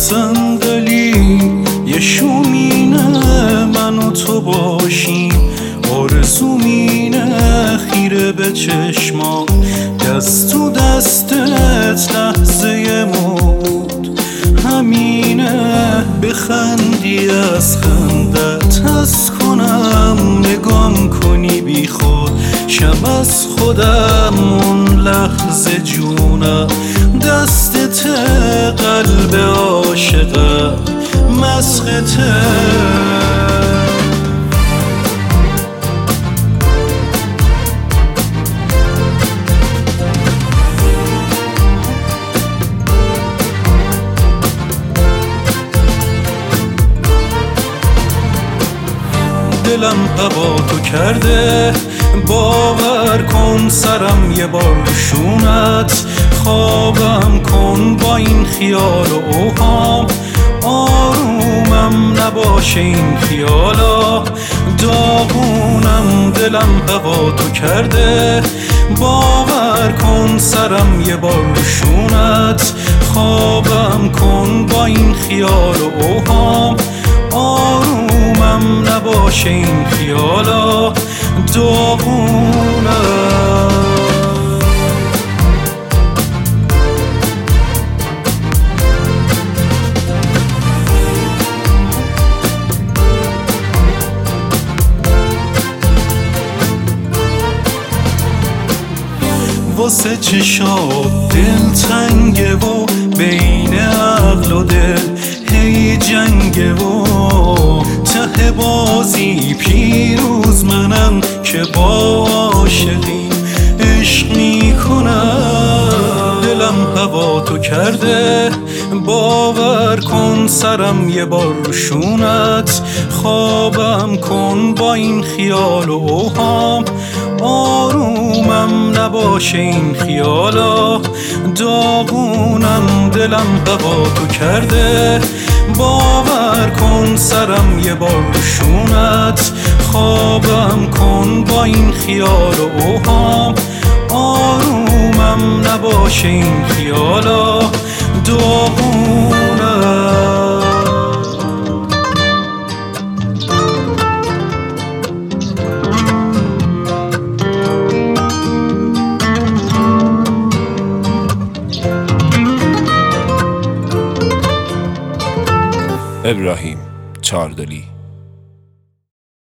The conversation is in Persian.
صندلی یه شومینه من و تو باشیم، آرزومینه خیره به چشما، دست تو دستت لحظه موت همینه، بخندی از خندت حس کنم، نگام کنی بی خود شم از خودم، اون لحظه جونم دستت، قلب عاشقم مسخته. دلم هوا تو کرده، باور کن سرم یه بار شونت، خوابم کن با این خیال و اوهام، آرومم نباشه این خیالا، داغونم دلم هوا تو کرده، باور کن سرم یه بار شونت، خوابم کن با این خیال و اوهام، آرومم نباشه این خیالا، داغونم. واسه چشات دلتنگه و بین عقل و دل هی جنگه و ته بازی پیروز منم که با عاشقی عشق میکنم. دلم هوا تو کرده، باور کن سرم یه بار شونت، خوابم کن با این خیال و اوهام، آرومم نباشه این خیالا، داغونم دلم هوا تو کرده، باور کن سرم یه بار شونت، خوابم کن با این خیال و اوهام، آرومم نباشه این خیالا، داغونم. ابراهیم چاردلی.